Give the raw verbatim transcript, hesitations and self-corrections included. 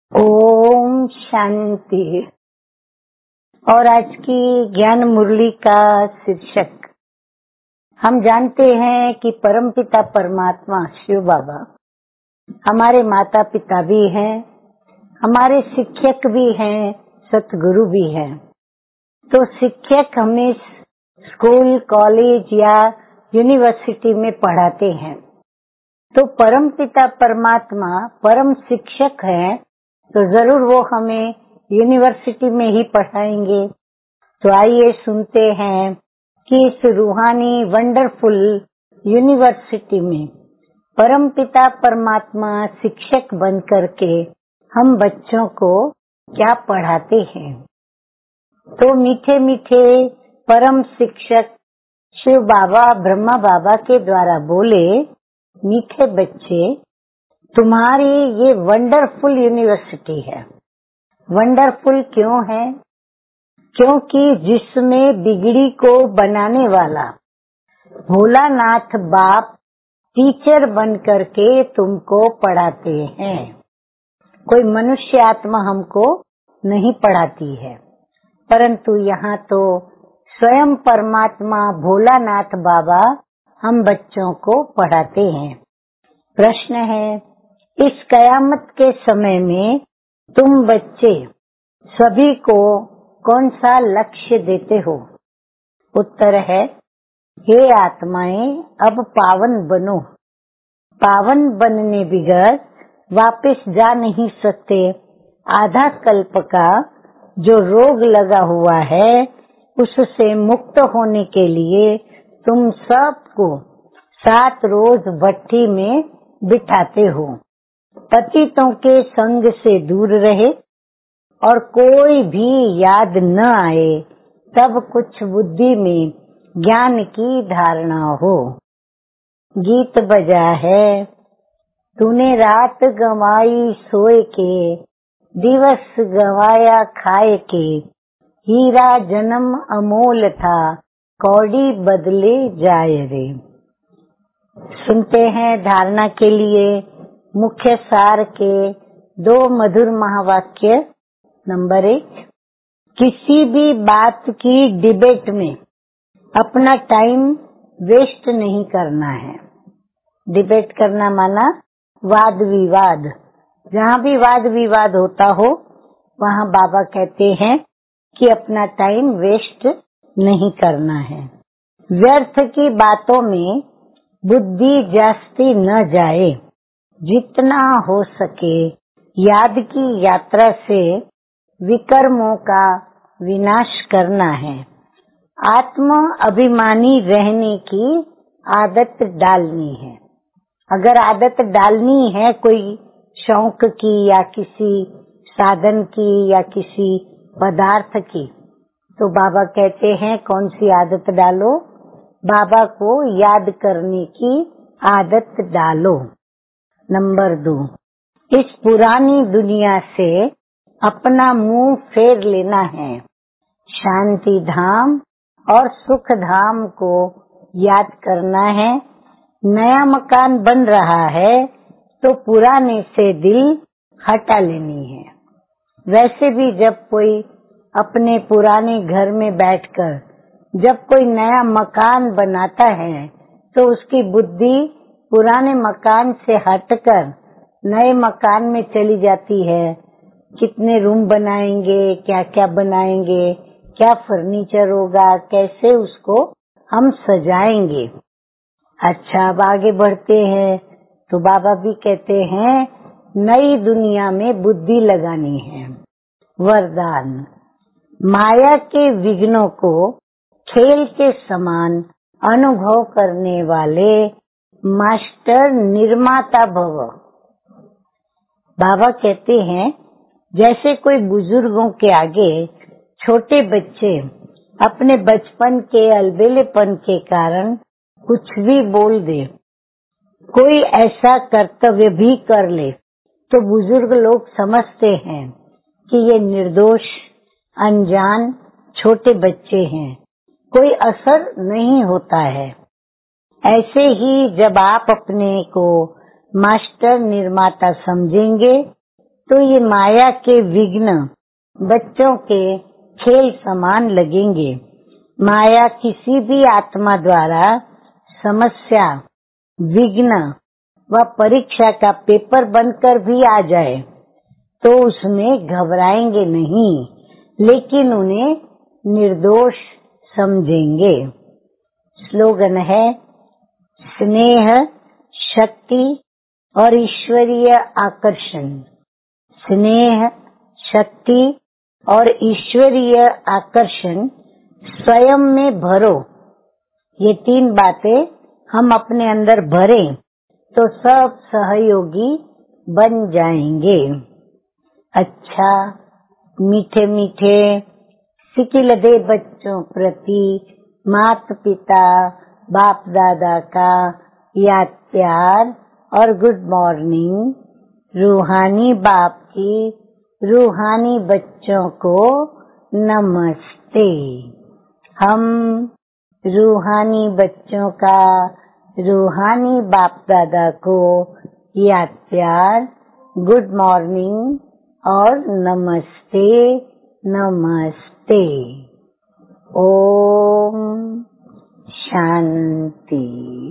ओम शांति। और आज की ज्ञान मुरली का शीर्षक, हम जानते हैं कि परमपिता परमात्मा शिव बाबा हमारे माता पिता भी हैं, हमारे शिक्षक भी हैं, सतगुरु भी हैं। तो शिक्षक हमें स्कूल, कॉलेज या यूनिवर्सिटी में पढ़ाते हैं, तो परमपिता परमात्मा परम शिक्षक हैं, तो जरूर वो हमें यूनिवर्सिटी में ही पढ़ाएंगे। तो आइए सुनते हैं कि इस रूहानी वंडरफुल यूनिवर्सिटी में परमपिता परमात्मा शिक्षक बन करके हम बच्चों को क्या पढ़ाते हैं। तो मीठे मीठे परम शिक्षक शिव बाबा ब्रह्मा बाबा के द्वारा बोले, मीठे बच्चे, तुम्हारी ये वंडरफुल यूनिवर्सिटी है। वंडरफुल क्यों है? क्योंकि जिसमें बिगड़ी को बनाने वाला भोलानाथ बाप टीचर बन करके तुमको पढ़ाते हैं। कोई मनुष्य आत्मा हमको नहीं पढ़ाती है, परंतु यहाँ तो स्वयं परमात्मा भोलानाथ बाबा हम बच्चों को पढ़ाते हैं। प्रश्न है, इस कयामत के समय में तुम बच्चे सभी को कौन सा लक्ष्य देते हो? उत्तर है, हे आत्माएं, अब पावन बनो। पावन बनने बिगैर वापस जा नहीं सकते। आधा कल्प का जो रोग लगा हुआ है, उससे मुक्त होने के लिए तुम सबको सात रोज भट्टी में बिठाते हो। पतितों के संग से दूर रहे और कोई भी याद न आए, तब कुछ बुद्धि में ज्ञान की धारणा हो। गीत बजा है, तूने रात गंवाई सोए के, दिवस गंवाया खाए के, हीरा जन्म अमोल था, कौड़ी बदले जाए रे। सुनते हैं धारणा के लिए मुख्य सार के दो मधुर महावाक्य। नंबर एक, किसी भी बात की डिबेट में अपना टाइम वेस्ट नहीं करना है। डिबेट करना माना वाद विवाद। जहाँ भी वाद विवाद होता हो, वहाँ बाबा कहते हैं कि अपना टाइम वेस्ट नहीं करना है। व्यर्थ की बातों में बुद्धि जास्ती न जाए। जितना हो सके याद की यात्रा से विकर्मों का विनाश करना है। आत्म अभिमानी रहने की आदत डालनी है। अगर आदत डालनी है कोई शौक की या किसी साधन की या किसी पदार्थ की, तो बाबा कहते हैं कौन सी आदत डालो? बाबा को याद करने की आदत डालो। नंबर दो, इस पुरानी दुनिया से अपना मुंह फेर लेना है। शांति धाम और सुख धाम को याद करना है। नया मकान बन रहा है, तो पुराने से दिल हटा लेनी है। वैसे भी जब कोई अपने पुराने घर में बैठकर जब कोई नया मकान बनाता है, तो उसकी बुद्धि पुराने मकान से हटकर नए मकान में चली जाती है। कितने रूम बनाएंगे, क्या क्या बनाएंगे, क्या फर्नीचर होगा, कैसे उसको हम सजाएंगे। अच्छा, अब आगे बढ़ते हैं तो बाबा भी कहते हैं नई दुनिया में बुद्धि लगानी है। वरदान, माया के विघ्नों को खेल के समान अनुभव करने वाले मास्टर निर्माता भव। बाबा कहते हैं जैसे कोई बुजुर्गों के आगे छोटे बच्चे अपने बचपन के अलबेलेपन के कारण कुछ भी बोल दे, कोई ऐसा कर्तव्य भी कर ले, तो बुजुर्ग लोग समझते हैं कि ये निर्दोष अनजान छोटे बच्चे हैं, कोई असर नहीं होता है। ऐसे ही जब आप अपने को मास्टर निर्माता समझेंगे, तो ये माया के विघ्न बच्चों के खेल समान लगेंगे। माया किसी भी आत्मा द्वारा समस्या, विघ्न व परीक्षा का पेपर बनकर भी आ जाए तो उसमें घबराएंगे नहीं, लेकिन उन्हें निर्दोष समझेंगे। स्लोगन है स्नेह, शक्ति और ईश्वरीय आकर्षण। स्नेह, शक्ति और ईश्वरीय आकर्षण स्वयं में भरो। ये तीन बातें हम अपने अंदर भरें तो सब सहयोगी बन जाएंगे। अच्छा, मीठे मीठे सिकिलधे बच्चों प्रति माता पिता बाप दादा का याद प्यार और गुड मॉर्निंग। रूहानी बाप की रूहानी बच्चों को नमस्ते। हम रूहानी बच्चों का रूहानी बाप दादा को याद प्यार, गुड मॉर्निंग और नमस्ते नमस्ते। ओम शांति।